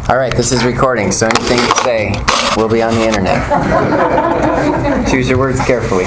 All right, this is recording, so anything you say will be on the internet. Choose your words carefully.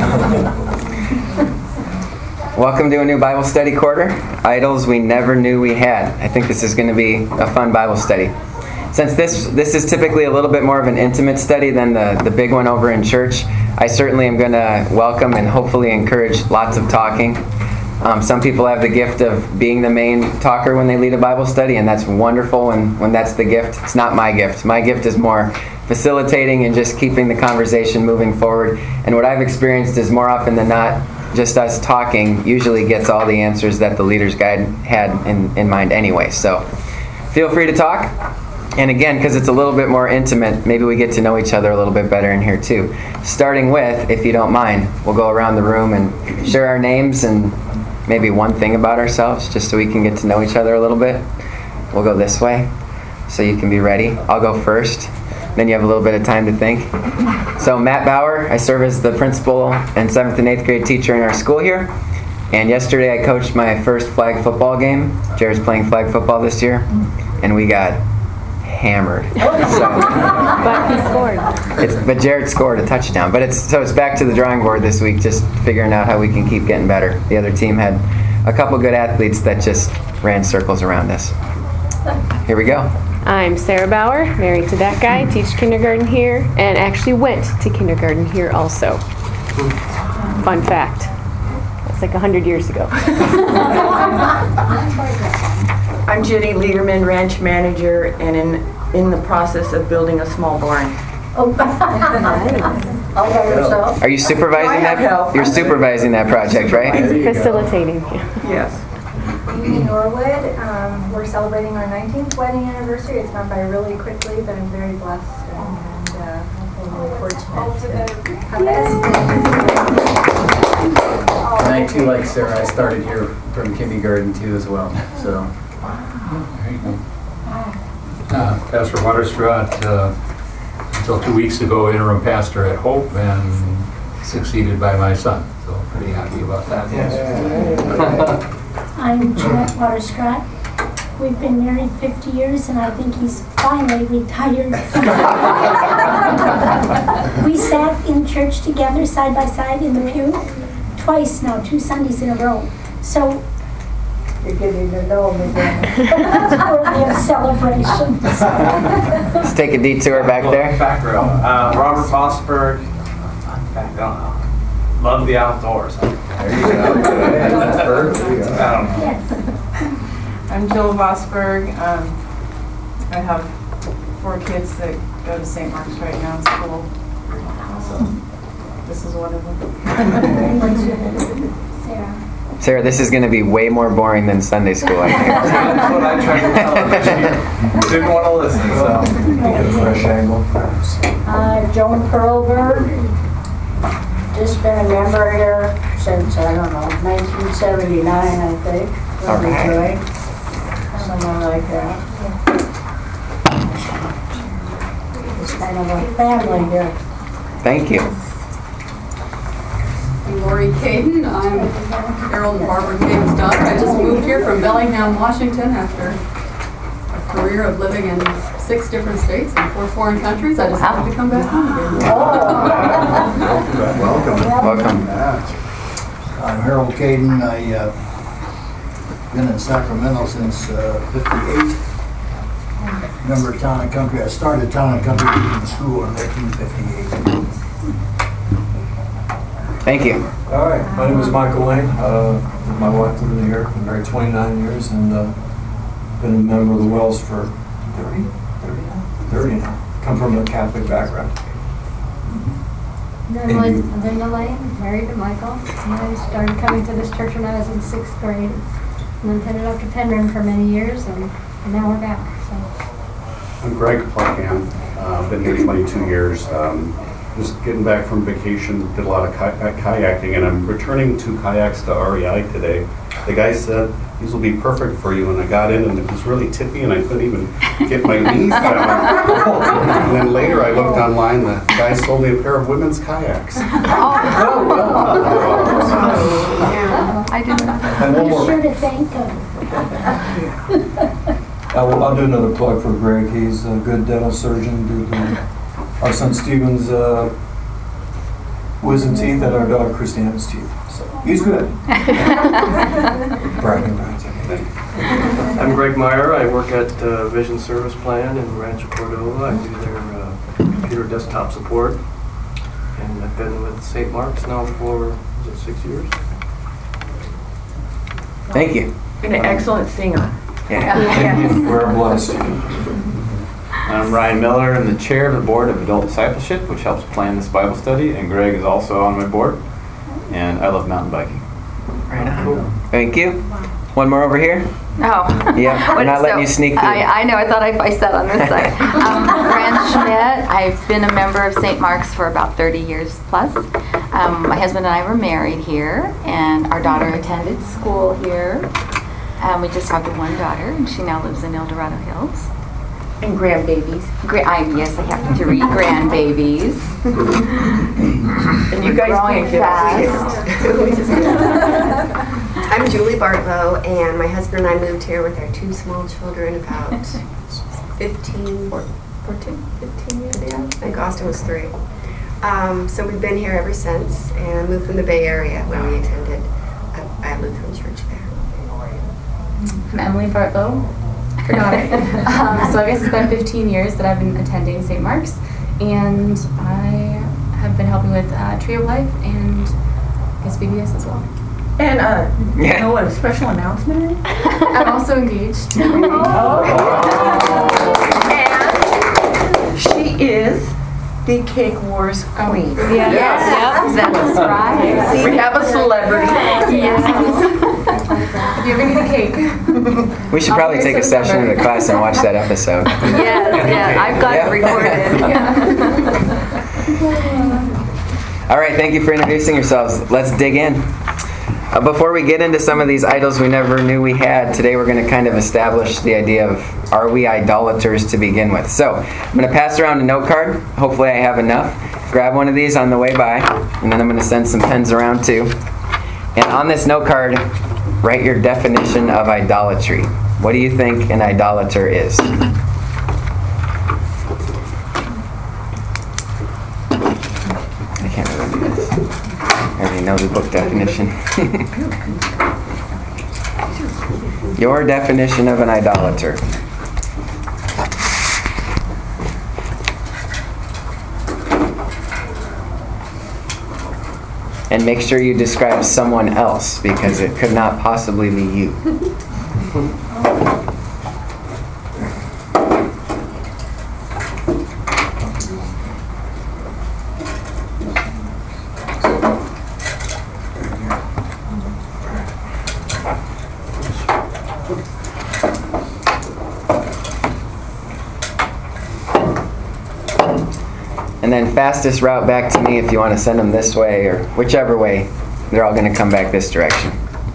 Welcome to a new Bible study quarter, Idols We Never Knew We Had. I think this is going to be a fun Bible study. Since this is typically a little bit more of an intimate study than the big one over in church, I certainly am going to welcome and hopefully encourage lots of talking. Some people have the gift of being the main talker when they lead a Bible study, and that's wonderful when that's the gift. It's not my gift. My gift is more facilitating and just keeping the conversation moving forward. And what I've experienced is more often than not, just us talking usually gets all the answers that the leader's guide had in mind anyway. So feel free to talk. And again, because it's a little bit more intimate, maybe we get to know each other a little bit better in here too. Starting with, if you don't mind, we'll go around the room and share our names and maybe one thing about ourselves, just so we can get to know each other a little bit. We'll go this way, so you can be ready. I'll go first, then you have a little bit of time to think. So Matt Bauer, I serve as the principal and 7th and 8th grade teacher in our school here. And yesterday I coached my first flag football game. Jared's playing flag football this year, and we got hammered. But he scored. But Jared scored a touchdown. But it's back to the drawing board this week, just figuring out how we can keep getting better. The other team had a couple good athletes that just ran circles around us. Here we go. I'm Sarah Bauer, married to that guy, teach kindergarten here, and actually went to kindergarten here also. Fun fact. It's like 100 years ago. I'm Judy Liederman, ranch manager, and in the process of building a small barn. All by yourself? Are you supervising that? help. You're supervising that project, right? Facilitating. Yes. Amy Norwood. We're celebrating our 19th wedding anniversary. It's gone by really quickly, but I'm very blessed and really fortunate to have this. And I too, like Sarah, I started here from kindergarten too as well. So. There you go. Pastor Waterstraat, until 2 weeks ago, interim pastor at Hope, and succeeded by my son. So pretty happy about that. I'm Jeanette Waterstraat. We've been married 50 years, and I think he's finally retired. We sat in church together, side by side, in the pew, twice now, 2 Sundays in a row. So You're getting to know him again. it's worthy of celebration. Let's take a detour back there. Back row. Robert Fosberg. Fun fact, I don't know. Love the outdoors. There you go. I don't know. Yes. I'm Jill Vosberg. I have 4 kids that go to St. Mark's right now in school. So this is one of them. Sarah. Sarah, this is going to be way more boring than Sunday school, I think. That's what I tried to tell her, but she didn't want to listen, so. Get a fresh angle. Joan Perlberg. Just been a member here since, 1979, I think. All right. Something like that. It's kind of a family here. Thank you. I'm Lori Caden. I'm Harold and Barbara Caden's daughter. I just moved here from Bellingham, Washington after a career of living in 6 different states and 4 foreign countries. I just wanted to come back home again. Welcome. I'm Harold Caden. I've been in Sacramento since 58. Member of Town and Country. I started Town and Country Regional School in 1958. Thank you. All right, my name is Michael Lane. My wife lived in here, been married 29 years, and been a member of the Wells for 30 now. Come from a Catholic background. Linda Lane, married to Michael. And I started coming to this church when I was in 6th grade. And then headed up to Penryn for many years, and now we're back. So. I'm Greg Pluckham. Been here 22 years. Just getting back from vacation, did a lot of kayaking, and I'm returning 2 kayaks to REI today. The guy said, these will be perfect for you, and I got in, and it was really tippy, and I couldn't even get my knees down. And then later I looked online, the guy sold me a pair of women's kayaks. I did not. Be sure to thank them. I'll do another plug for Greg. He's a good dental surgeon. Our son Steven's wisdom teeth and our daughter Christiana's teeth. So he's good. Bragging rights. I'm Greg Meyer. I work at Vision Service Plan in Rancho Cordova. I do their computer desktop support. And I've been with St. Mark's now for 6 years. Thank you. And an excellent singer. Yeah. We're blessed. I'm Ryan Miller. I'm the chair of the board of Adult Discipleship, which helps plan this Bible study, and Greg is also on my board. And I love mountain biking. Right on. Cool. Thank you. One more over here. Oh. Yeah, we're not letting you sneak through. I know, I thought I sat on this side. Fran Schmidt. I've been a member of St. Mark's for about 30 years plus. My husband and I were married here, and our daughter attended school here. We just have one daughter, and she now lives in El Dorado Hills. And grandbabies. Yes, I have 3 grandbabies. And you guys growing fast. I'm Julie Bartlow, and my husband and I moved here with our 2 small children about 15 years ago. I think Austin was 3. So we've been here ever since, and moved from the Bay Area when we attended a Lutheran church there. I'm Emily Bartlow, forgot it. So I guess it's been 15 years that I've been attending St. Mark's, and I have been helping with Tree of Life and I guess VBS as well. And a special announcement? I'm also engaged. And she is the Cake Wars Queen. Yes, that's right. We have a celebrity. Yes. If you ever need a cake. We should probably take a session in the class and watch that episode. Yes, I've got it recorded. All right, thank you for introducing yourselves. Let's dig in. Before we get into some of these idols we never knew we had, today we're going to kind of establish the idea of, are we idolaters to begin with? So I'm going to pass around a note card. Hopefully I have enough. Grab one of these on the way by, and then I'm going to send some pens around too. And on this note card, write your definition of idolatry. What do you think an idolater is? I can't really do this. I already know the book definition. Your definition of an idolater. And make sure you describe someone else, because it could not possibly be you. And then fastest route back to me if you want to send them this way or whichever way. They're all going to come back this direction.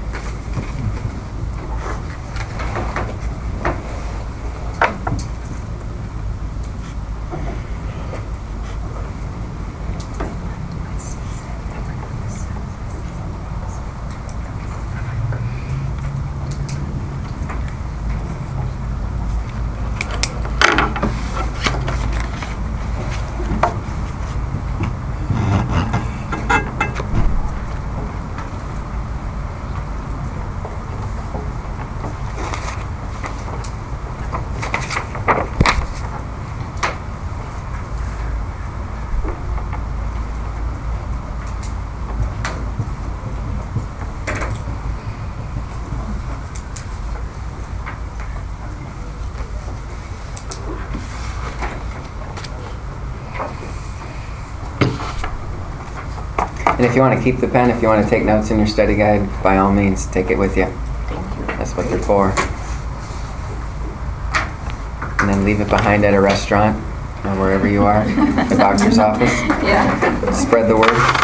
And if you want to keep the pen, if you want to take notes in your study guide, by all means, take it with you. That's what they're for. And then leave it behind at a restaurant or wherever you are, the doctor's office. Yeah. Spread the word.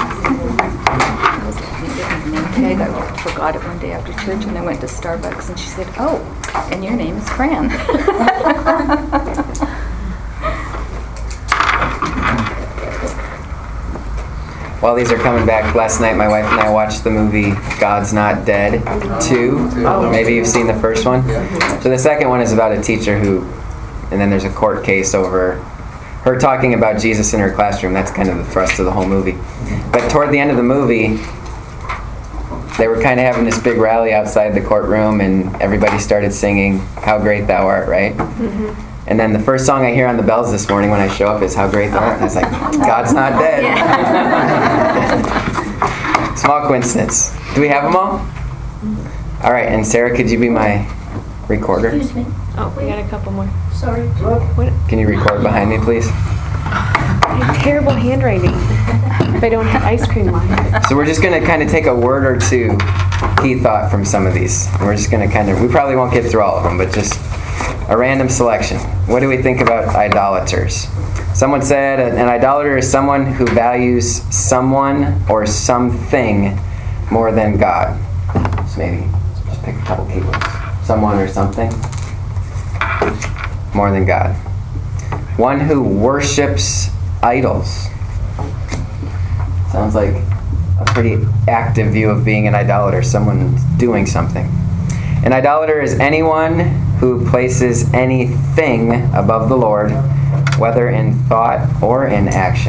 Tag. I forgot it one day after church, and I went to Starbucks, and she said, "Oh, and your name is Fran." while these are coming back, last night my wife and I watched the movie God's Not Dead 2. Maybe you've seen the first one. So the second one is about a teacher who, and then there's a court case over her talking about Jesus in her classroom. That's kind of the thrust of the whole movie. But toward the end of the movie, they were kind of having this big rally outside the courtroom, and everybody started singing How Great Thou Art, right? And then the first song I hear on the bells this morning when I show up is How Great Thou Art. And I was like, God's not dead. Small coincidence. Do we have them all? All right, and Sarah, could you be my recorder? Excuse me. Oh, we got a couple more. Sorry. What? Can you record behind me, please? I have terrible handwriting if I don't have ice cream on. So we're just going to kind of take a word or two key thought from some of these. And we're just going to kind of, we probably won't get through all of them, but just a random selection. What do we think about idolaters? Someone said an idolater is someone who values someone or something more than God. So maybe just pick a couple keywords. Someone or something more than God. One who worships idols. Sounds like a pretty active view of being an idolater, someone doing something. An idolater is anyone who places anything above the Lord, whether in thought or in action.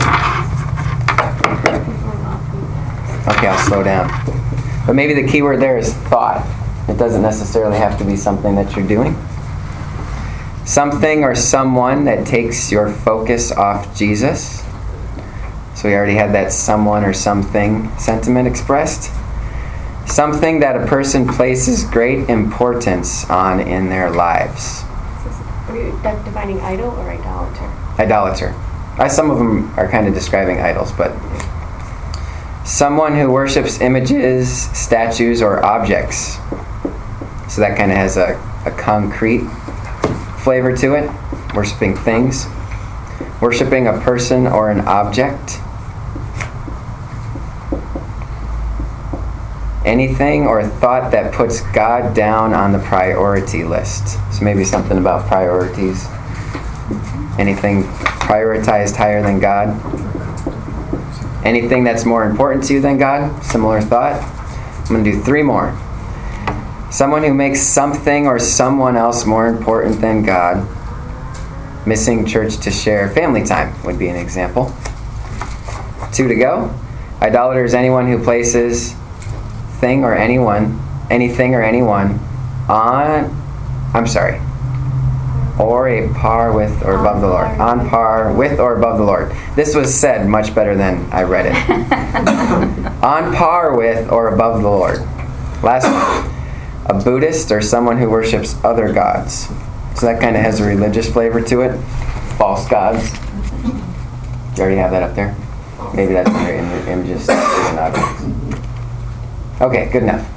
Okay, I'll slow down. But maybe the key word there is thought. It doesn't necessarily have to be something that you're doing. Something or someone that takes your focus off Jesus. So we already had that someone or something sentiment expressed. Something that a person places great importance on in their lives. Are you defining idol or idolater? Idolater. Some of them are kind of describing idols, but someone who worships images, statues, or objects. So that kind of has a concrete flavor to it. Worshipping things. Worshipping a person or an object. Anything or thought that puts God down on the priority list. So maybe something about priorities. Anything prioritized higher than God. Anything that's more important to you than God. Similar thought. I'm going to do 3 more. Someone who makes something or someone else more important than God. Missing church to share family time would be an example. 2 to go. Idolater is anyone who places anything or anyone or a par with or above the Lord. On par with or above the Lord. This was said much better than I read it. On par with or above the Lord. Last one. A Buddhist or someone who worships other gods. So that kind of has a religious flavor to it. False gods. You already have that up there? Maybe that's under images and objects. Okay, good enough.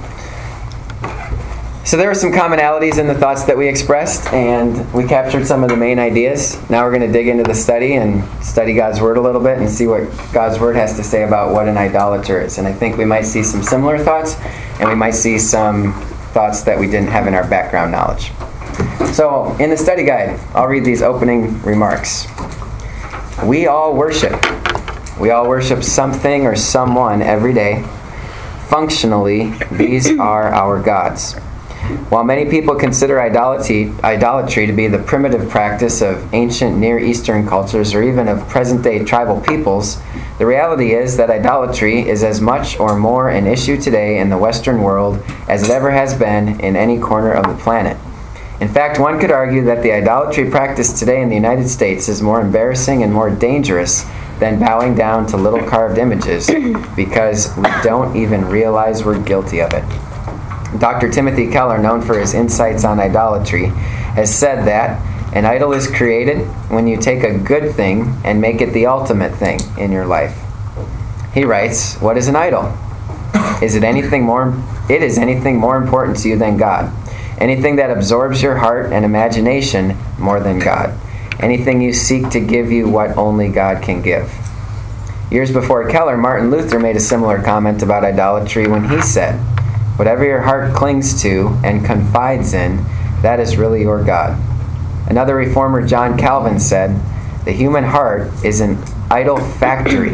So there were some commonalities in the thoughts that we expressed, and we captured some of the main ideas. Now we're going to dig into the study and study God's Word a little bit and see what God's Word has to say about what an idolater is. And I think we might see some similar thoughts, and we might see some thoughts that we didn't have in our background knowledge. So in the study guide, I'll read these opening remarks. We all worship. We all worship something or someone every day. Functionally, these are our gods. While many people consider idolatry to be the primitive practice of ancient Near Eastern cultures or even of present-day tribal peoples, the reality is that idolatry is as much or more an issue today in the Western world as it ever has been in any corner of the planet. In fact, one could argue that the idolatry practiced today in the United States is more embarrassing and more dangerous than bowing down to little carved images because we don't even realize we're guilty of it. Dr. Timothy Keller, known for his insights on idolatry, has said that an idol is created when you take a good thing and make it the ultimate thing in your life. He writes, "What is an idol? It is anything more important to you than God. Anything that absorbs your heart and imagination more than God. Anything you seek to give you what only God can give." Years before Keller, Martin Luther made a similar comment about idolatry when he said, "Whatever your heart clings to and confides in, that is really your God." Another reformer, John Calvin, said, "The human heart is an idol factory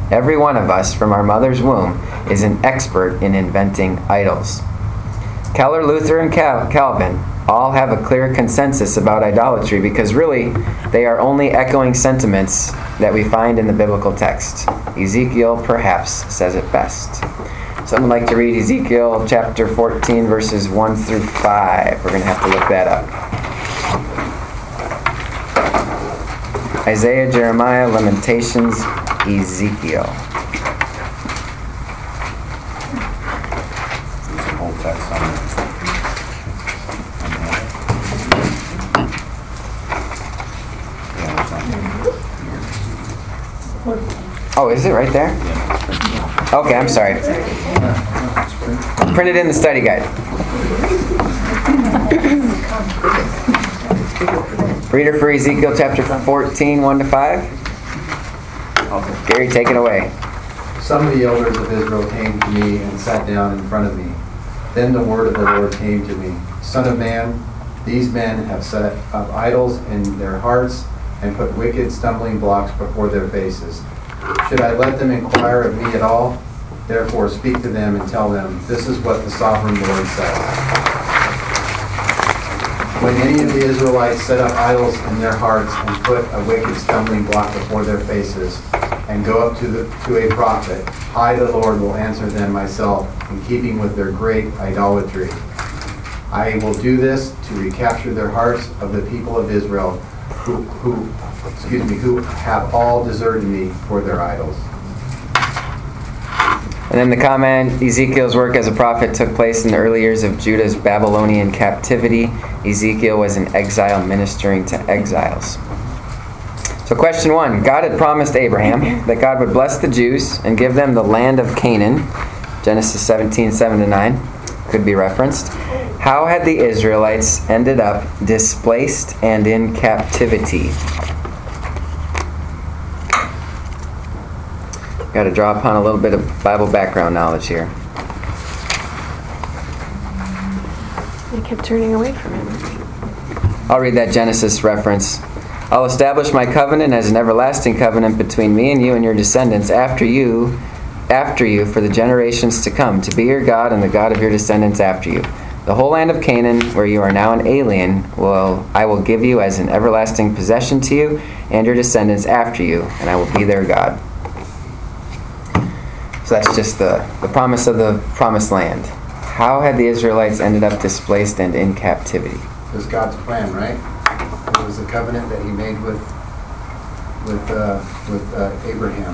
Every one of us from our mother's womb is an expert in inventing idols. Keller, Luther, and Calvin all have a clear consensus about idolatry because really they are only echoing sentiments that we find in the biblical text. Ezekiel perhaps says it best. Someone like to read Ezekiel chapter 14 verses 1 through 5. We're going to have to look that up. Isaiah, Jeremiah, Lamentations, Ezekiel. There's some old text on there. Oh, is it right there? Okay, I'm sorry. Printed in the study guide. Reader for Ezekiel chapter 14, 1 to 5. Gary, take it away. Some of the elders of Israel came to me and sat down in front of me. Then the word of the Lord came to me. Son of man, these men have set up idols in their hearts and put wicked stumbling blocks before their faces. Should I let them inquire of me at all? Therefore speak to them and tell them, this is what the sovereign Lord says. When any of the Israelites set up idols in their hearts and put a wicked stumbling block before their faces, and go up to a prophet, I, the Lord, will answer them myself in keeping with their great idolatry. I will do this to recapture their hearts of the people of Israel who have all deserted me for their idols. And then the comment, Ezekiel's work as a prophet took place in the early years of Judah's Babylonian captivity. Ezekiel was in exile ministering to exiles. So question 1, God had promised Abraham that God would bless the Jews and give them the land of Canaan. Genesis 17, 7-9 could be referenced. How had the Israelites ended up displaced and in captivity? Got to draw upon a little bit of Bible background knowledge here. They kept turning away from him. I'll read that Genesis reference. I'll establish my covenant as an everlasting covenant between me and you and your descendants after you for the generations to come, to be your God and the God of your descendants after you. The whole land of Canaan, where you are now an alien, I will give you as an everlasting possession to you and your descendants after you, and I will be their God. So that's just the promise of the promised land. How had the Israelites ended up displaced and in captivity? It was God's plan, right? It was a covenant that he made with Abraham.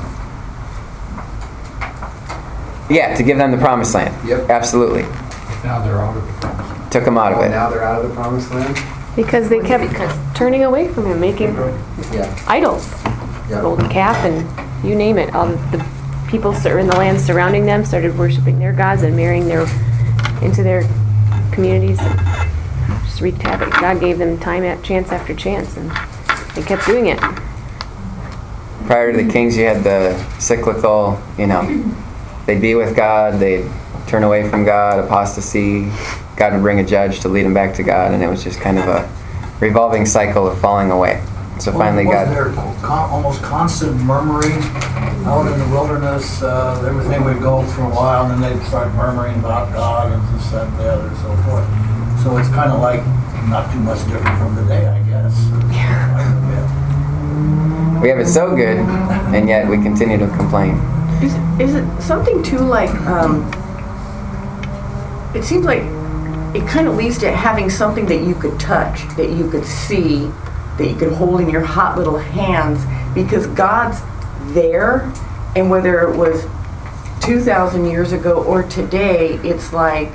Yeah, to give them the promised land. Yep. Absolutely. Now they're out of the promised land. Took them out of it. Now they're out of the promised land? Because they kept turning away from him, making idols. Yeah. Golden calf and you name it. All the people in the land surrounding them started worshiping their gods and marrying into their communities. Just wreaked havoc. God gave them chance after chance, and they kept doing it. Prior to the kings, you had the cyclical, they'd be with God, they'd turn away from God, apostasy. God would bring a judge to lead them back to God, and it was just kind of a revolving cycle of falling away. So finally God... Wasn't there almost constant murmuring out in the wilderness? Everything would go for a while, and then they'd start murmuring about God and this, that, and the other, and so forth. So it's kind of like not too much different from today, I guess. We have it so good, and yet we continue to complain. Is it something too like, it seems like it kind of leads to having something that you could touch, that you could see, that you could hold in your hot little hands, because God's there, and whether it was 2,000 years ago or today, it's like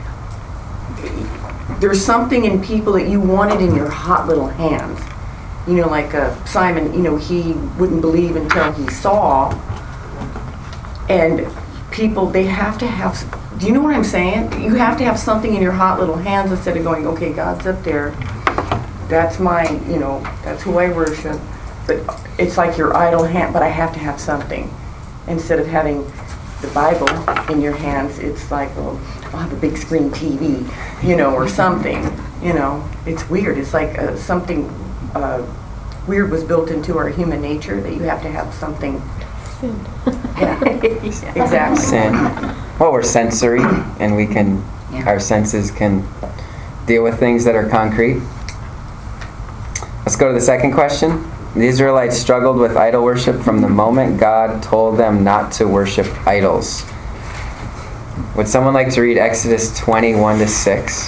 there's something in people that you wanted in your hot little hands. Like Simon, he wouldn't believe until he saw. And people, they have to have, do you know what I'm saying? You have to have something in your hot little hands instead of going, okay, God's up there. That's my, that's who I worship. But it's like your idle hand, but I have to have something. Instead of having the Bible in your hands, it's like, I'll have a big screen TV, or something. It's weird. It's like something weird was built into our human nature, that you have to have something Sin. Exactly. Sin. Well, we're sensory, and we can, our senses can deal with things that are concrete. Let's go to the second question. The Israelites struggled with idol worship from the moment God told them not to worship idols. Would someone like to read Exodus 20:1-6?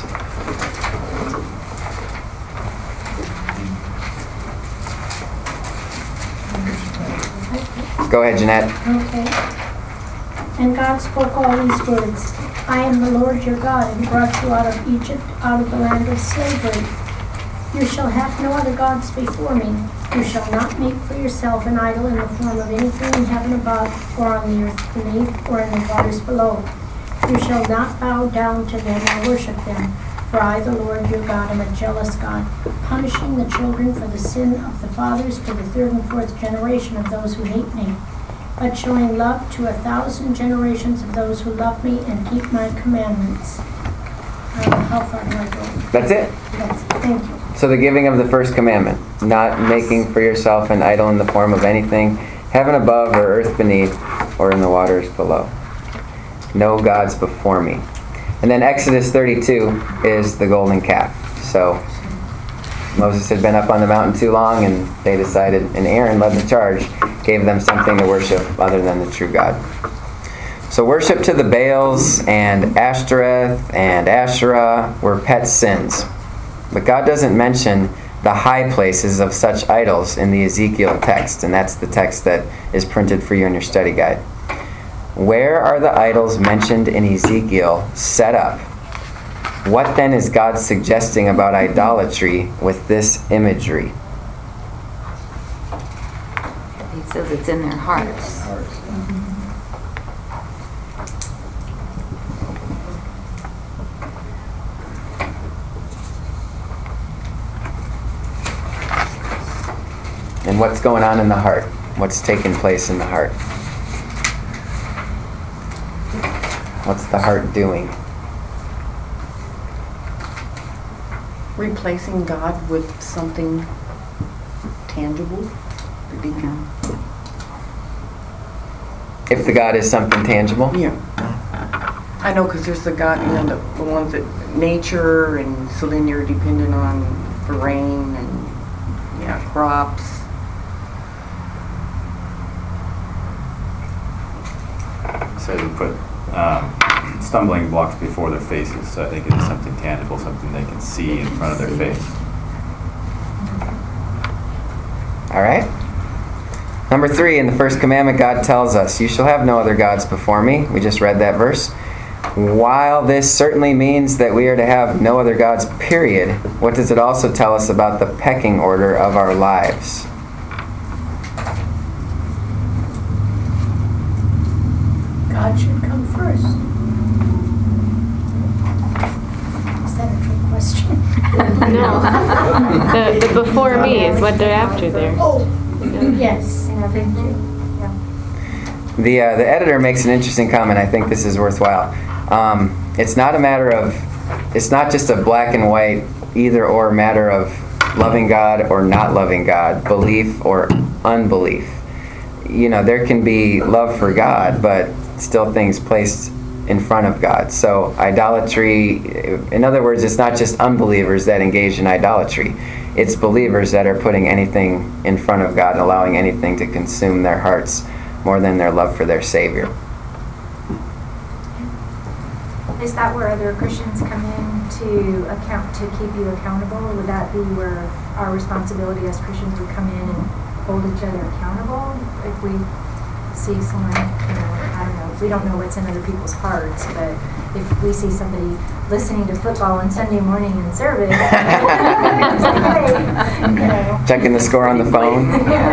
Go ahead, Jeanette. Okay. And God spoke all these words. I am the Lord your God, and brought you out of Egypt, out of the land of slavery. You shall have no other gods before me. You shall not make for yourself an idol in the form of anything in heaven above, or on the earth beneath, or in the waters below. You shall not bow down to them or worship them. For I, the Lord your God, am a jealous God, punishing the children for the sin of the fathers to the third and fourth generation of those who hate me, but showing love to 1,000 generations of those who love me and keep my commandments. How far do I go? That's it. That's it. Thank you. So the giving of the first commandment, not making for yourself an idol in the form of anything, heaven above or earth beneath, or in the waters below. No gods before me. And then Exodus 32 is the golden calf. So Moses had been up on the mountain too long, and they decided, and Aaron led the charge, gave them something to worship other than the true God. So worship to the Baals and Ashtoreth and Asherah were pet sins. But God doesn't mention the high places of such idols in the Ezekiel text, and that's the text that is printed for you in your study guide. Where are the idols mentioned in Ezekiel set up? What then is God suggesting about idolatry with this imagery? He says it's in their hearts. And what's going on in the heart? What's taking place in the heart? What's the heart doing? Replacing God with something tangible. If the God is something tangible? Yeah. I know, because there's the God, the ones that nature, and so then you're dependent on for rain and crops. So they put stumbling blocks before their faces. So I think it is something tangible, something they can see in front of their face. All right. Number 3, in the first commandment, God tells us, you shall have no other gods before me. We just read that verse. While this certainly means that we are to have no other gods, period, what does it also tell us about the pecking order of our lives? God should come first. Is that a trick question? No. The before me is what they're after there. Oh, yes. Thank you. The editor makes an interesting comment. I think this is worthwhile. It's not a matter of, it's not just a black and white either or matter of loving God or not loving God, belief or unbelief. There can be love for God, but still things placed in front of God. So idolatry, in other words, it's not just unbelievers that engage in idolatry. It's believers that are putting anything in front of God and allowing anything to consume their hearts more than their love for their Savior. Is that where other Christians come in to keep you accountable? Would that be where our responsibility as Christians would come in and hold each other accountable? If we see someone, I don't know, if we don't know what's in other people's hearts, but if we see somebody listening to football on Sunday morning in service, Checking the score on the phone.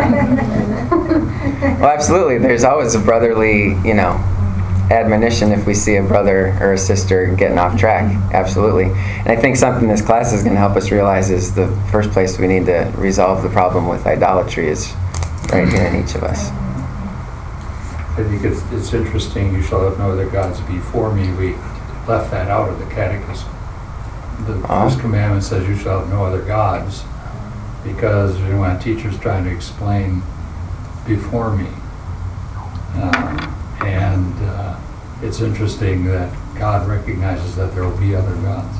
Well, absolutely. There's always a brotherly, admonition if we see a brother or a sister getting off track. Absolutely. And I think something this class is going to help us realize is the first place we need to resolve the problem with idolatry is right here in each of us. I think it's interesting, you shall have no other gods before me. We left that out of the catechism. The first commandment says you shall have no other gods, because when a teacher's trying to explain before me, And it's interesting that God recognizes that there will be other gods.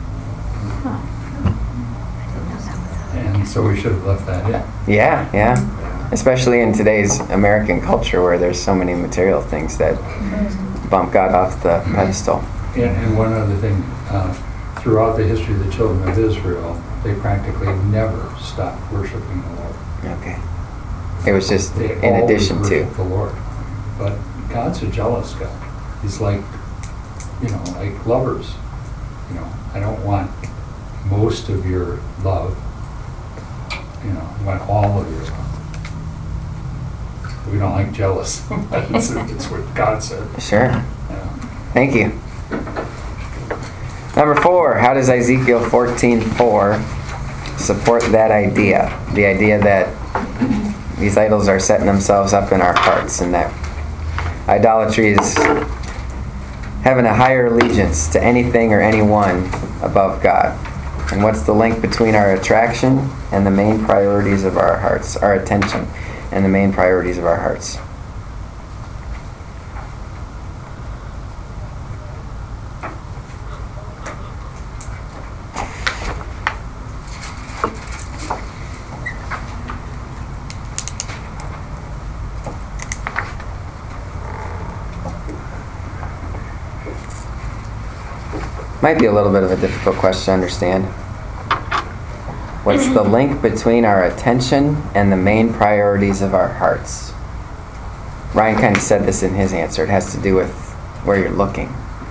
And so we should have left that in. Yeah, yeah. Especially in today's American culture where there's so many material things that bump God off the pedestal. And one other thing, throughout the history of the children of Israel, they practically never stopped worshiping the Lord. Okay. It was just They in always addition to. worship the Lord. But God's a jealous God. He's like, like lovers. I don't want most of your love. I want all of your love. We don't like jealous. It's what God said. Sure. Yeah. Thank you. Number 4, how does Ezekiel 14:4 support that idea? The idea that these idols are setting themselves up in our hearts and that idolatry is having a higher allegiance to anything or anyone above God. And what's the link between our attraction and the main priorities of our hearts, our attention and the main priorities of our hearts? Might be a little bit of a difficult question to understand. What's the link between our attention and the main priorities of our hearts? Ryan kind of said this in his answer. It has to do with where you're looking.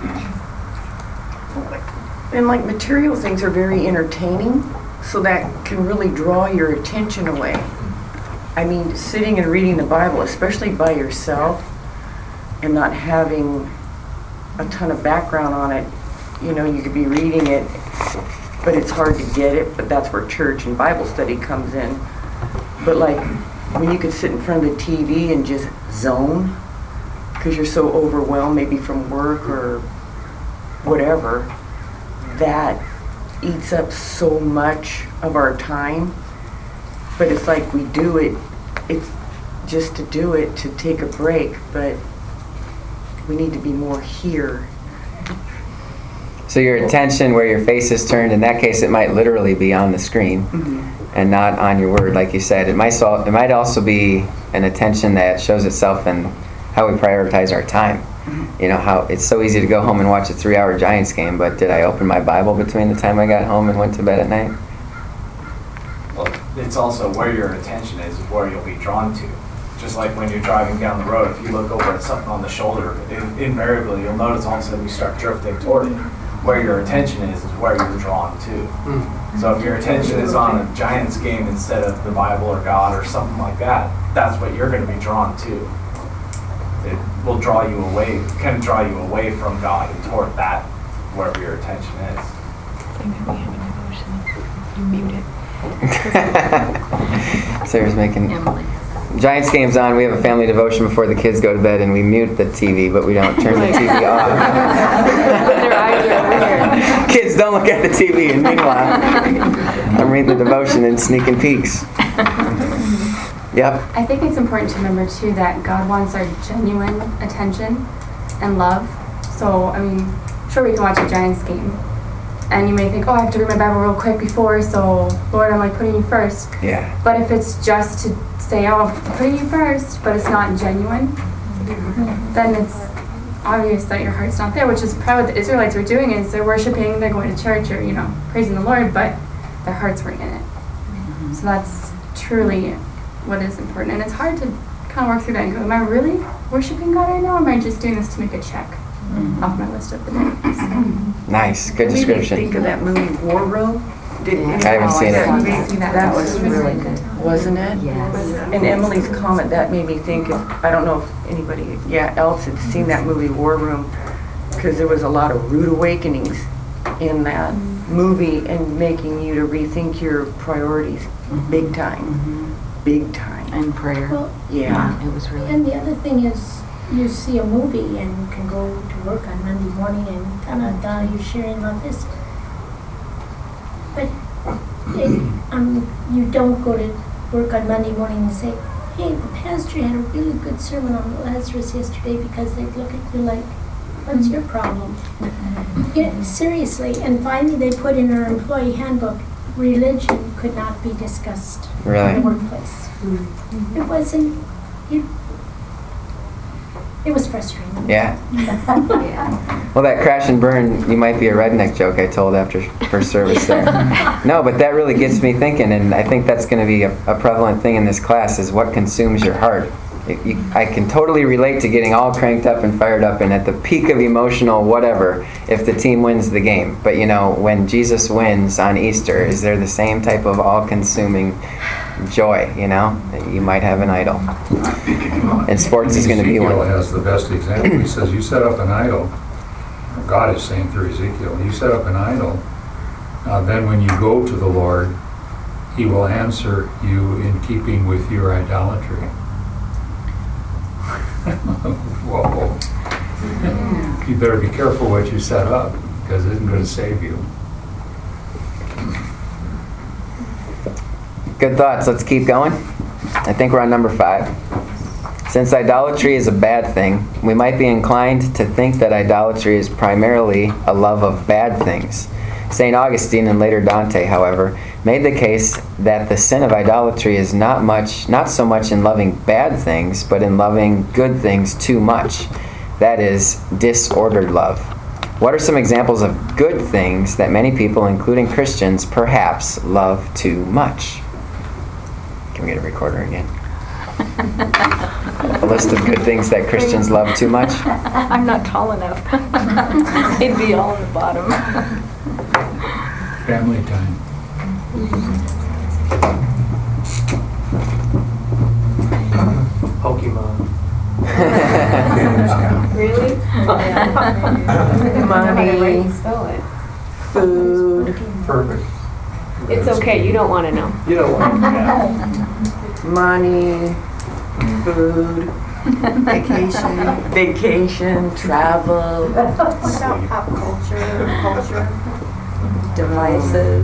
And like material things are very entertaining, so that can really draw your attention away. I mean, sitting and reading the Bible, especially by yourself, and not having a ton of background on it, you could be reading it, but it's hard to get it, but that's where church and Bible study comes in. But like, when you could sit in front of the TV and just zone, because you're so overwhelmed, maybe from work or whatever, that eats up so much of our time. But it's like we do it, it's just to do it, to take a break, but we need to be more here. So your attention, where your face is turned, in that case, it might literally be on the screen and not on your word, like you said. It might also be an attention that shows itself in how we prioritize our time. How it's so easy to go home and watch a 3-hour Giants game, but did I open my Bible between the time I got home and went to bed at night? Well, it's also where your attention is where you'll be drawn to. Just like when you're driving down the road, if you look over at something on the shoulder, invariably you'll notice all of a sudden you start drifting toward it. Where your attention is where you're drawn to. So if your attention is on a Giants game instead of the Bible or God or something like that, that's what you're going to be drawn to. It will draw you away, can draw you away from God and toward that, wherever your attention is. You mute it. Sarah's making... Giants game's on. We have a family devotion before the kids go to bed, and we mute the TV, but we don't turn the TV off. Their eyes are over here. Kids, don't look at the TV. And meanwhile, I'm reading the devotion and sneaking peeks. Yep. I think it's important to remember, too, that God wants our genuine attention and love. So, sure, we can watch a Giants game. And you may think, I have to read my Bible real quick before, so, Lord, I'm putting you first. Yeah. But if it's just to say, I'm putting you first, but it's not genuine, then it's obvious that your heart's not there, which is probably what the Israelites were doing, is they're worshiping, they're going to church, or, praising the Lord, but their hearts weren't in it. So that's truly what is important. And it's hard to kind of work through that and go, am I really worshiping God right now, or am I just doing this to make a check off my list of the day? Nice. Good description. Think of that movie War Room. I haven't seen it. That was really good, wasn't it? Yes. And Emily's comment, that made me think of, I don't know if anybody else had seen that movie War Room, because there was a lot of rude awakenings in that movie and making you to rethink your priorities big time. Big time. And prayer. Well, Yeah. It was really... And the other thing is, you see a movie and you can go to work on Monday morning and you're sharing about this. But you don't go to work on Monday morning and say, Hey, the pastor had a really good sermon on Lazarus yesterday, because they'd look at you like, what's your problem? Yeah, seriously. And finally they put in our employee handbook, religion could not be discussed Really? in the workplace. It wasn't, it was frustrating. Yeah. Well, that crash and burn, you might be a redneck joke I told after first service there. No, but that really gets me thinking, and I think that's going to be a prevalent thing in this class, is what consumes your heart. I can totally relate to getting all cranked up and fired up and at the peak of emotional whatever if the team wins the game. But when Jesus wins on Easter, is there the same type of all-consuming joy, You might have an idol. And sports is going to be one. Ezekiel has the best example. He says, you set up an idol. God is saying through Ezekiel, you set up an idol. Then when you go to the Lord, He will answer you in keeping with your idolatry. Whoa. You better be careful what you set up, because it isn't going to save you. Good thoughts. Let's keep going. I think we're on number 5. Since idolatry is a bad thing, we might be inclined to think that idolatry is primarily a love of bad things. St. Augustine and later Dante, however, made the case that the sin of idolatry is not so much in loving bad things, but in loving good things too much. That is, disordered love. What are some examples of good things that many people, including Christians, perhaps love too much? Can we get a recorder again? A list of good things that Christians love too much? I'm not tall enough. It'd be all in the bottom. Family time. Pokemon. Really? Money, food, Perfect. It's okay, you don't want to know. You don't want to. money, food, vacation, travel, What about pop culture, devices.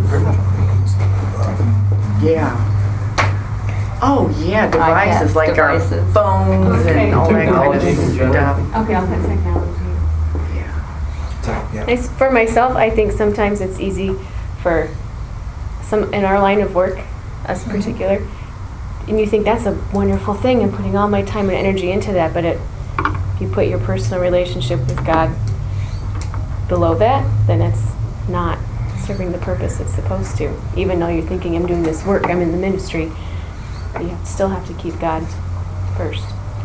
Yeah. Oh, yeah, devices, like devices. our phones Okay. and all that kind of Technology in general. stuff. Okay, I'll put technology. Yeah. For myself, I think sometimes it's easy for some in our line of work, us in particular, and you think that's a wonderful thing and putting all my time and energy into that, but if you put your personal relationship with God below that, then it's not serving the purpose it's supposed to. Even though you're thinking, I'm doing this work, I'm in the ministry, you still have to keep God first.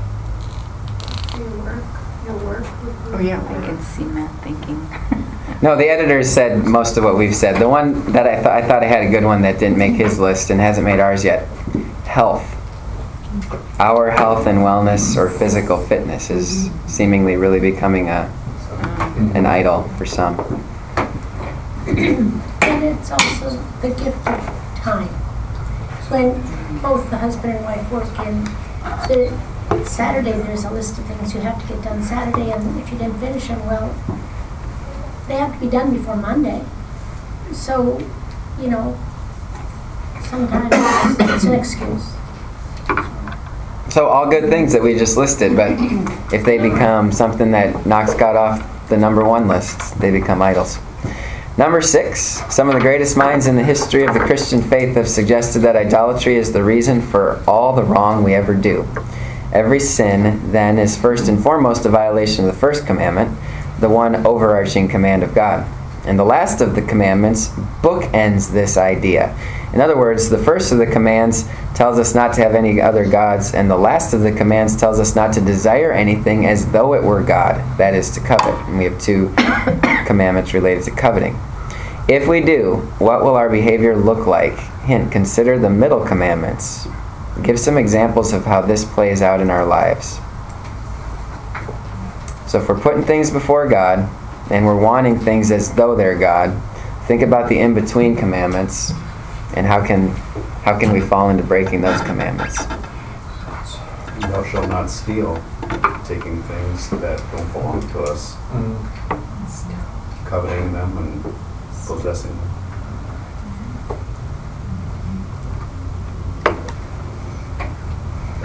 your work. Oh, yeah. I can see Matt thinking. No, the editors said most of what we've said. The one that I thought I had a good one that didn't make his list and hasn't made ours yet. Health. Our health and wellness or physical fitness is seemingly really becoming an idol for some. And it's also the gift of time. When both the husband and wife work in, Saturday there's a list of things you have to get done Saturday, and if you didn't finish them, well, they have to be done before Monday. So, sometimes it's an excuse. So all good things that we just listed, but if they become something that knocks God off the number 1 list, they become idols. Number 6, some of the greatest minds in the history of the Christian faith have suggested that idolatry is the reason for all the wrong we ever do. Every sin, then, is first and foremost a violation of the first commandment, the one overarching command of God. And the last of the commandments bookends this idea. In other words, the first of the commands tells us not to have any other gods, and the last of the commands tells us not to desire anything as though it were God, that is, to covet. And we have 2 commandments related to coveting. If we do, what will our behavior look like? Hint, consider the middle commandments. Give some examples of how this plays out in our lives. So if we're putting things before God, and we're wanting things as though they're God, think about the in-between commandments, and how can we fall into breaking those commandments? Thou shalt not steal, taking things that don't belong to us, coveting them and possessing them.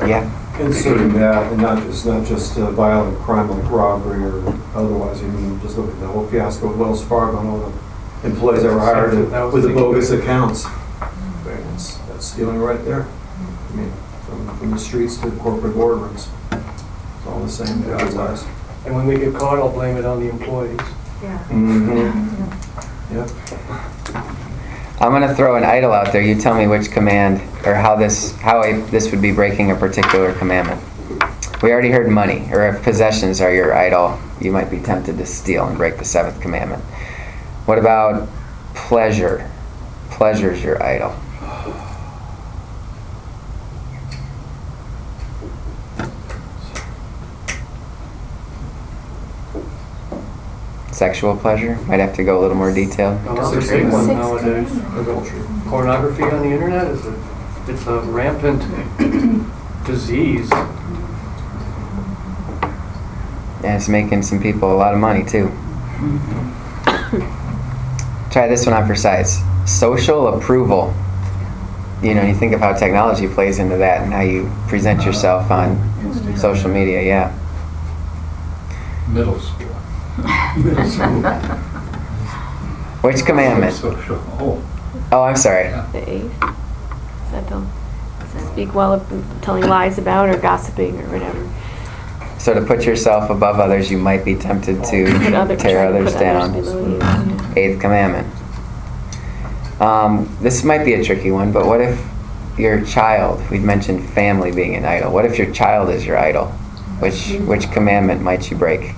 Yeah. Considering that, and it's not just violent crime like robbery or otherwise. I mean, just look at the whole fiasco of Wells Fargo and all the employees that were hired with the bogus accounts. That's stealing right there. I mean, from the streets to the corporate boardrooms. It's all the same. Guys. And when they get caught, I'll blame it on the employees. Yeah. Mm-hmm. Yep. I'm going to throw an idol out there. You tell me which command or how this would be breaking a particular commandment. We already heard money, or if possessions are your idol, you might be tempted to steal and break the 7th commandment. What about pleasure? Pleasure's your idol. Sexual pleasure? Might have to go a little more detailed. That's a big one nowadays. Pornography on the internet it's a rampant disease. And it's making some people a lot of money too. Try this one on for size. Social approval. You know, you think of how technology plays into that and how you present yourself on social media, yeah. Middle school. Which commandment? Oh, I'm sorry. The 8th. Is that the speak well of telling lies about or gossiping or whatever? So to put yourself above others, you might be tempted to tear others down. 8th commandment. This might be a tricky one, but what if your child, we'd mentioned family being an idol. What if your child is your idol? Which commandment might you break?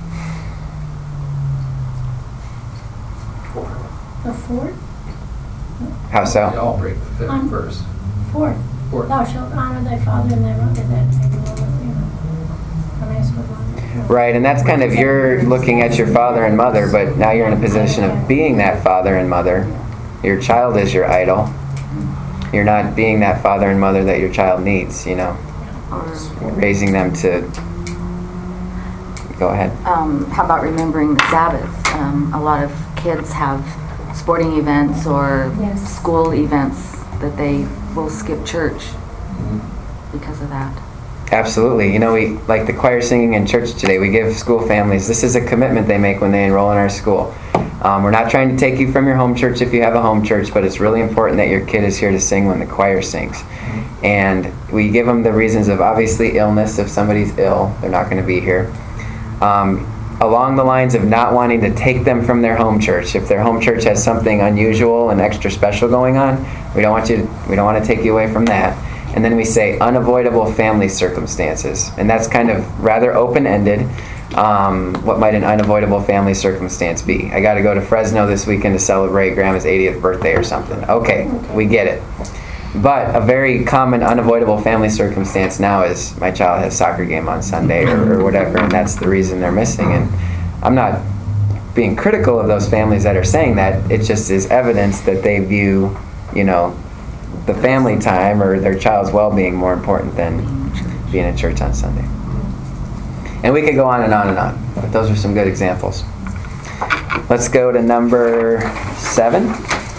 The 4th? How so? They all break the 5th first. 4th. Thou shalt honor thy father and thy mother, that a nice good one. Right, and that's kind of, you're looking at your father and mother, but now you're in a position of being that father and mother. Your child is your idol. You're not being that father and mother that your child needs, you know. Raising them to... Go ahead. How about remembering the Sabbath? A lot of kids have sporting events or school events that they will skip church because of that. Absolutely. You know, we like the choir singing in church today. We give school families, this is a commitment they make when they enroll in our school. We're not trying to take you from your home church if you have a home church, but it's really important that your kid is here to sing when the choir sings. And we give them the reasons of obviously illness. If somebody's ill, they're not going to be here. Along the lines of not wanting to take them from their home church. If their home church has something unusual and extra special going on, we don't want to take you away from that. And then we say unavoidable family circumstances. And that's kind of rather open-ended. What might an unavoidable family circumstance be? I got to go to Fresno this weekend to celebrate Grandma's 80th birthday or something. Okay, we get it. But a very common unavoidable family circumstance now is my child has a soccer game on Sunday or whatever, and that's the reason they're missing. And I'm not being critical of those families that are saying that. It just is evidence that they view, you know, the family time or their child's well-being more important than being at church on Sunday. And we could go on and on and on, but those are some good examples. Let's go to number 7.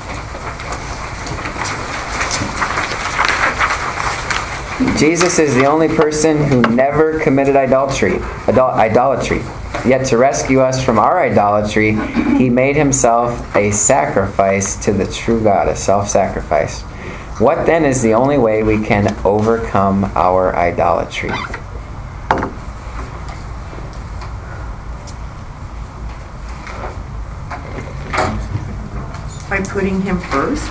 Jesus is the only person who never committed idolatry. Yet to rescue us from our idolatry, he made himself a sacrifice to the true God, a self-sacrifice. What then is the only way we can overcome our idolatry? By putting him first,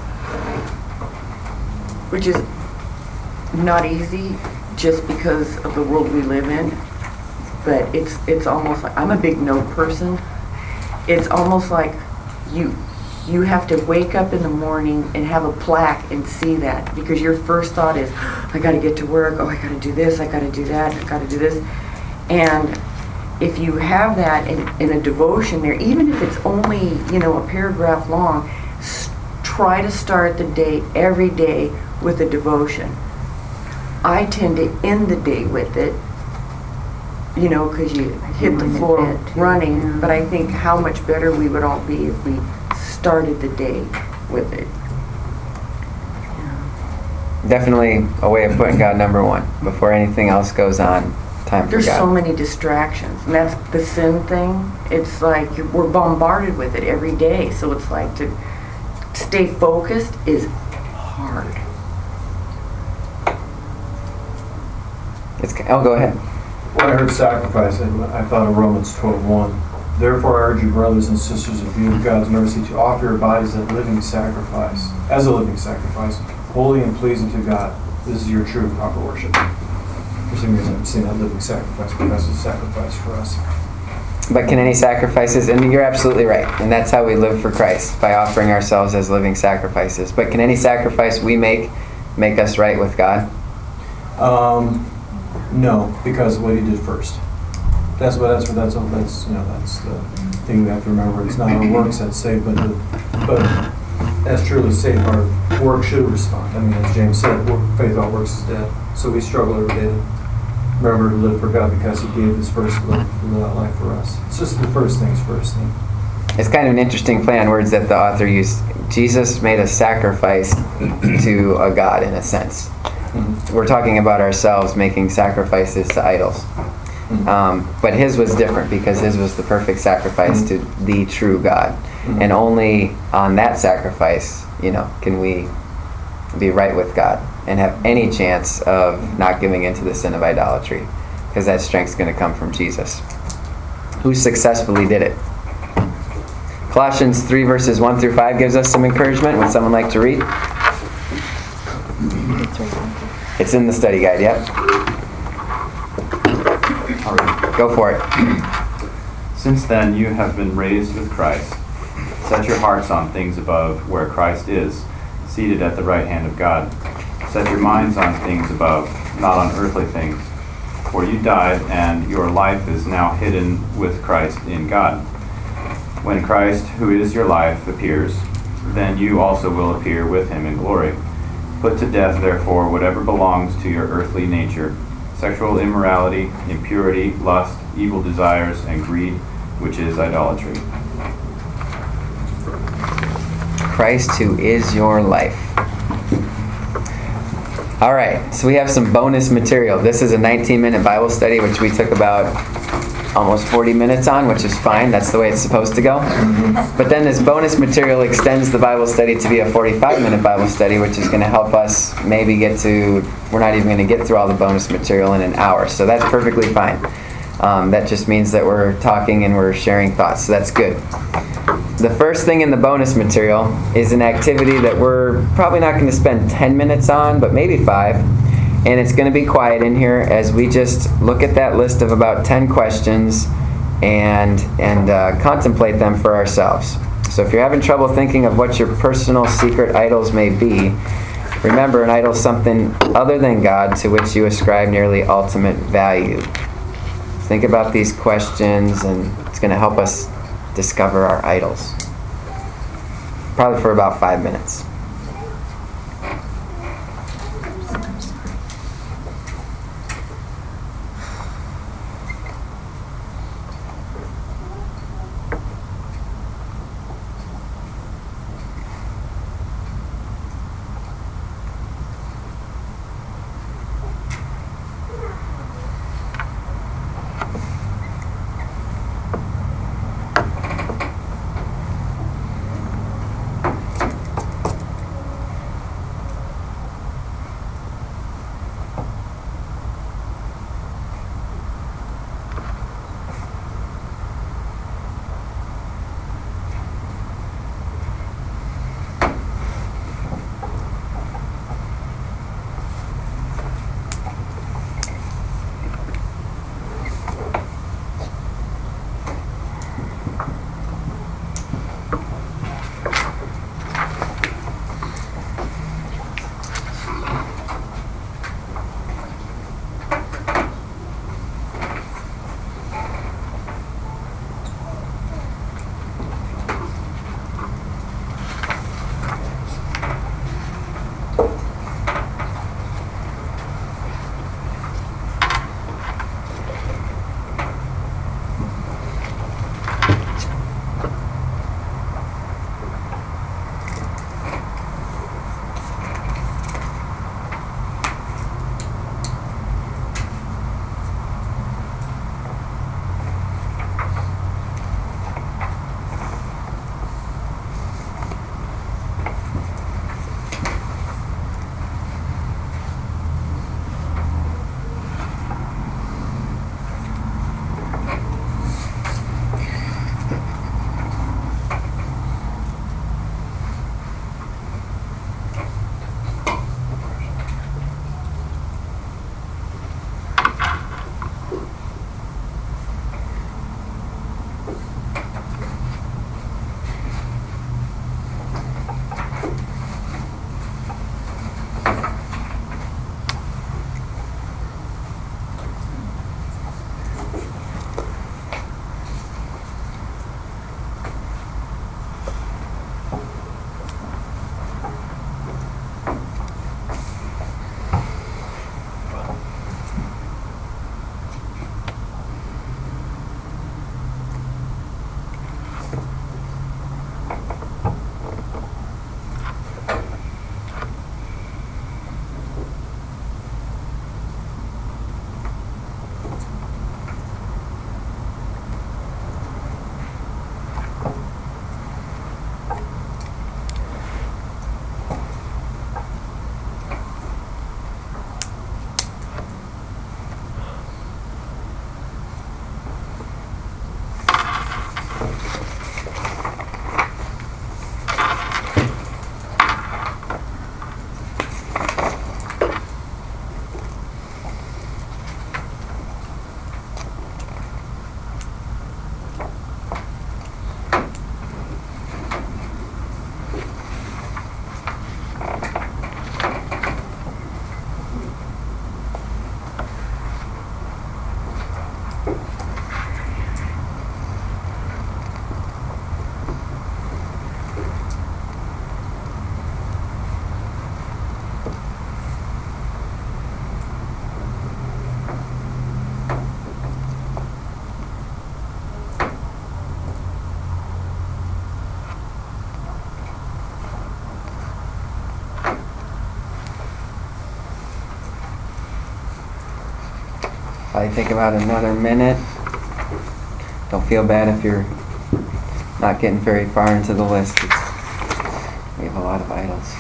which is not easy just because of the world we live in, but it's almost like, I'm a big note person. It's almost like you have to wake up in the morning and have a plaque and see that, because your first thought is, I got to get to work, oh, I got to do this, I got to do that, I got to do this. And if you have that in a devotion there, even if it's only, a paragraph long, try to start the day every day with a devotion. I tend to end the day with it, because you hit the floor running, but I think how much better we would all be if we started the day with it. definitely a way of putting God number one. Before anything else goes on, time for There's God. so many distractions, and that's the sin thing. It's like we're bombarded with it every day, so it's like to stay focused is hard. Go ahead. When I heard sacrifice, I thought of Romans 12:1. Therefore, I urge you, brothers and sisters, in view of God's mercy, to offer your bodies as a living sacrifice, holy and pleasing to God. This is your true and proper worship. For some reason, I'm seeing that living sacrifice because it's a sacrifice for us. But can any sacrifices, and you're absolutely right, and that's how we live for Christ, by offering ourselves as living sacrifices. But can any sacrifice we make us right with God? No, because of what He did first. That's the thing we have to remember. It's not our works that save, but as truly saved, our work should respond. I mean, as James said, faith without works is dead. So we struggle every day to remember to live for God because He gave His first life for us. It's just the first thing. It's kind of an interesting play on words that the author used. Jesus made a sacrifice to a God, in a sense. Mm-hmm. We're talking about ourselves making sacrifices to idols. But His was different because His was the perfect sacrifice to the true God. Mm-hmm. And only on that sacrifice, can we be right with God and have any chance of not giving into the sin of idolatry, because that strength's going to come from Jesus, who successfully did it. Colossians 3 verses 1 through 5 gives us some encouragement. Would someone like to read? It's in the study guide, yep. Go for it. Since then you have been raised with Christ. Set your hearts on things above, where Christ is, seated at the right hand of God. Set your minds on things above, not on earthly things. For you died, and your life is now hidden with Christ in God. When Christ, who is your life, appears, then you also will appear with Him in glory. Put to death, therefore, whatever belongs to your earthly nature: sexual immorality, impurity, lust, evil desires, and greed, which is idolatry. Christ, who is your life. All right, so we have some bonus material. This is a 19-minute Bible study, which we took about almost 40 minutes on, which is fine. That's the way it's supposed to go. But then this bonus material extends the Bible study to be a 45-minute Bible study, which is going to help us maybe we're not even going to get through all the bonus material in an hour. So that's perfectly fine. That just means that we're talking and we're sharing thoughts. So that's good. The first thing in the bonus material is an activity that we're probably not going to spend 10 minutes on, but maybe 5. And it's going to be quiet in here as we just look at that list of about 10 questions and contemplate them for ourselves. So if you're having trouble thinking of what your personal secret idols may be, remember, an idol is something other than God to which you ascribe nearly ultimate value. Think about these questions, and it's going to help us discover our idols. Probably for about 5 minutes. Probably take about another minute. Don't feel bad if you're not getting very far into the list. We have a lot of idols.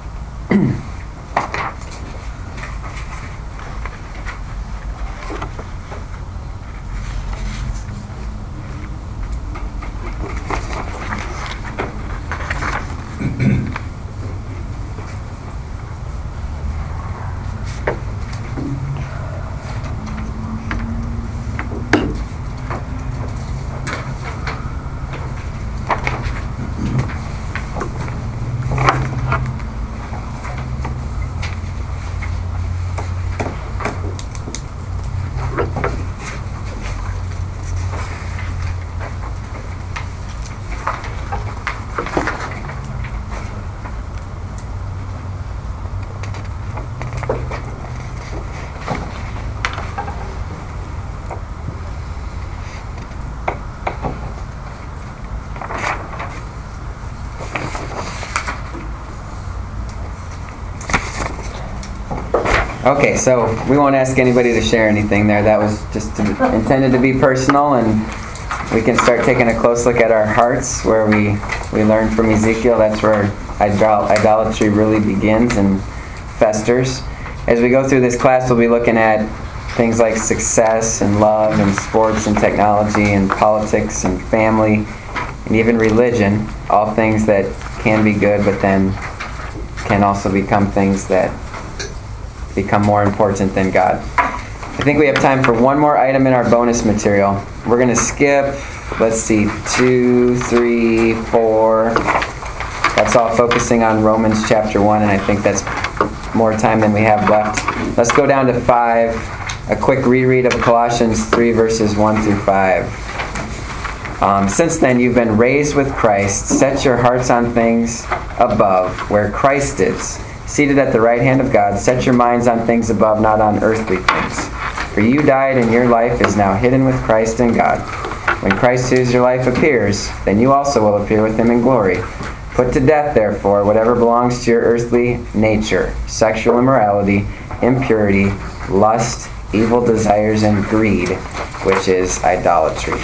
Okay, so we won't ask anybody to share anything there. That was just intended to be personal, and we can start taking a close look at our hearts, where we learn from Ezekiel. That's where idolatry really begins and festers. As we go through this class, we'll be looking at things like success and love and sports and technology and politics and family and even religion, all things that can be good, but then can also become things that become more important than God. I think we have time for one more item in our bonus material. We're going to skip, let's see, 2, 3, 4. That's all focusing on Romans chapter 1, and I think that's more time than we have left. Let's go down to 5. A quick reread of Colossians 3, verses 1 through 5. Since then, you've been raised with Christ. Set your hearts on things above, where Christ is, seated at the right hand of God. Set your minds on things above, not on earthly things. For you died, and your life is now hidden with Christ in God. When Christ, who is your life, appears, then you also will appear with him in glory. Put to death, therefore, whatever belongs to your earthly nature: sexual immorality, impurity, lust, evil desires, and greed, which is idolatry.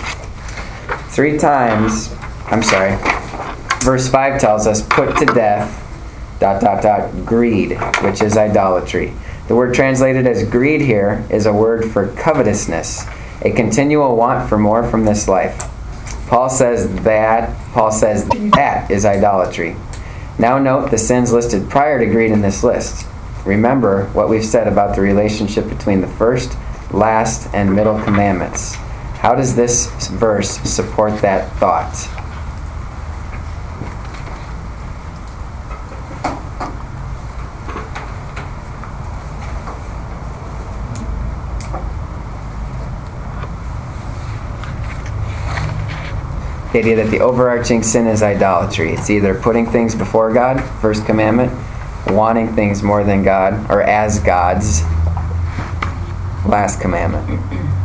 Verse 5 tells us, put to death, ... greed, which is idolatry. The word translated as greed here is a word for covetousness, a continual want for more from this life. Paul says that is idolatry. Now note the sins listed prior to greed in this list. Remember what we've said about the relationship between the first, last, and middle commandments. How does this verse support that thought? The idea that the overarching sin is idolatry. It's either putting things before God, first commandment, wanting things more than God, or as God's, last commandment.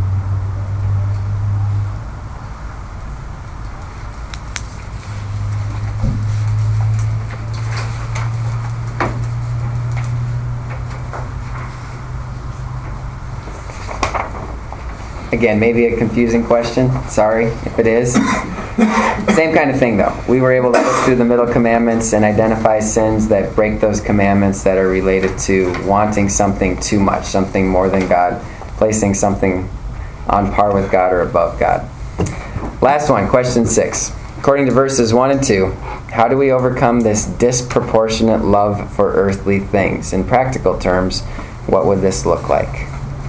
Again, maybe a confusing question. Sorry if it is. Same kind of thing, though. We were able to look through the middle commandments and identify sins that break those commandments that are related to wanting something too much, something more than God, placing something on par with God or above God. Last one, question 6. According to verses 1 and 2, how do we overcome this disproportionate love for earthly things? In practical terms, what would this look like?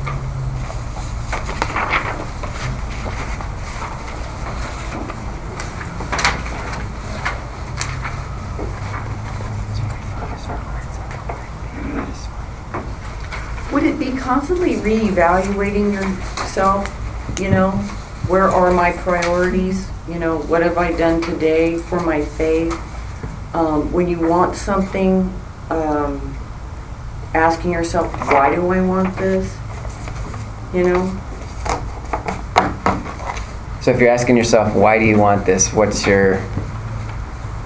Would it be constantly reevaluating yourself? Where are my priorities? What have I done today for my faith? When you want something, asking yourself, why do I want this? So if you're asking yourself, why do you want this? What are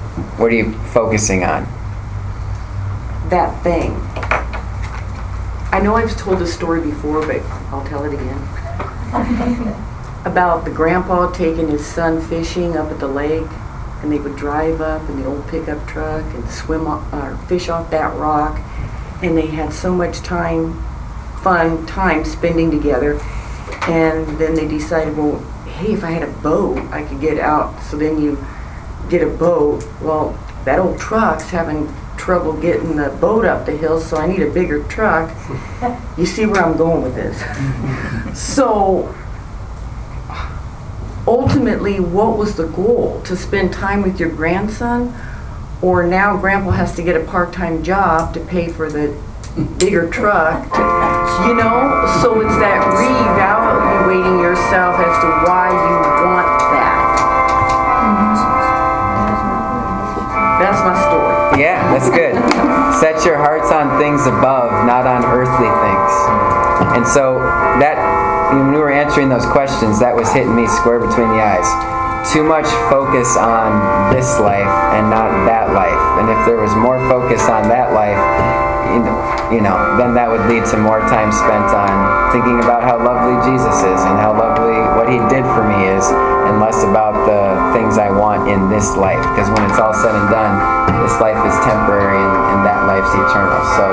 you focusing on? That thing. I know I've told this story before, but I'll tell it again. About the grandpa taking his son fishing up at the lake, and they would drive up in the old pickup truck and swim or fish off that rock, and they had so much fun time spending together. And then they decided, well, hey, if I had a boat, I could get out. So then you get a boat. Well, that old truck's having trouble getting the boat up the hill, so I need a bigger truck. You see where I'm going with this? So ultimately, what was the goal? To spend time with your grandson? Or now grandpa has to get a part-time job to pay for the bigger truck? You know? So it's that reevaluating yourself as to why you want that. That's my story. Yeah, that's good. Set your hearts on things above, not on earthly things. And so that, when we were answering those questions, that was hitting me square between the eyes. Too much focus on this life and not that life. And if there was more focus on that life, then that would lead to more time spent on thinking about how lovely Jesus is and how lovely what he did for me is, and less about the things I want in this life. Because when it's all said and done, this life is temporary and that life's eternal. So,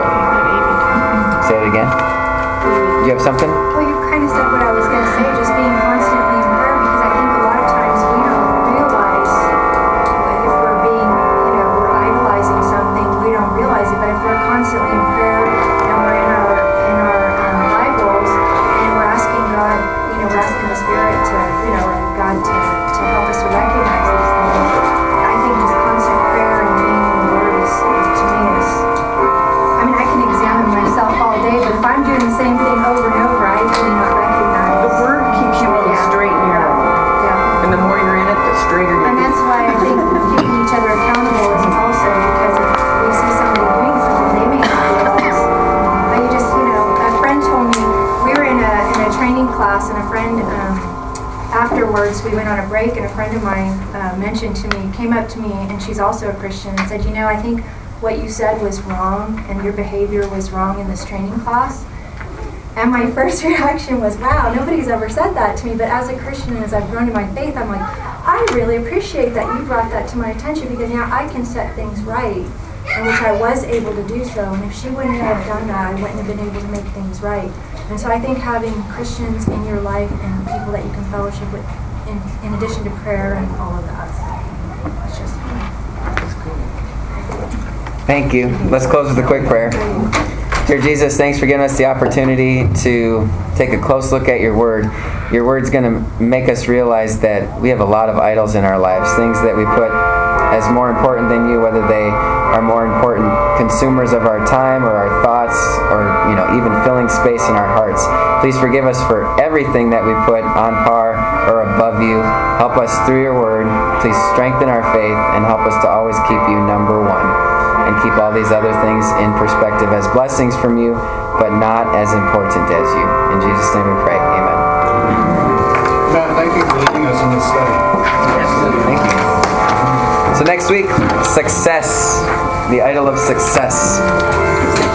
say it again. You have something? Well, you kind of said what I was going to say, just being constantly in prayer, because I think a lot of times we don't realize if we're being, we're idolizing something, we don't realize it, but if we're constantly in prayer and we're in our Bibles and we're asking God, we're asking the Spirit to, God to help us to recognize these things, I think this constant prayer and being in the Word is to me is, I mean, I can examine myself all day, but if I'm doing the same thing over and over, I may not recognize. The Word keeps you on the straight and narrow. Yeah. And the more you're in it, the straighter you And that's why I think keeping each other accountable is also, because if we see somebody doing something, they may not realize. But you just, a friend told me, we were in a training class, and a friend, afterwards we went on a break, and a friend of mine came up to me, and she's also a Christian, and said, I think what you said was wrong, and your behavior was wrong in this training class. And my first reaction was, wow, nobody's ever said that to me. But as a Christian, and as I've grown in my faith, I'm like, I really appreciate that you brought that to my attention, because now I can set things right, in which I was able to do so. And if she wouldn't have done that, I wouldn't have been able to make things right. And so I think having Christians in your life and people that you can fellowship with, in addition to prayer and all of that, it's just Thank you. Let's close with a quick prayer. Dear Jesus, thanks for giving us the opportunity to take a close look at your Word. Your Word's going to make us realize that we have a lot of idols in our lives, things that we put as more important than you, whether they are more important consumers of our time or our thoughts, or even filling space in our hearts. Please forgive us for everything that we put on par or above you. Help us through your Word. Please strengthen our faith and help us to always keep you number one, and keep all these other things in perspective as blessings from you, but not as important as you. In Jesus' name we pray. Amen. Matt, thank you for leading us in this study. Thank you. So next week, success. The idol of success.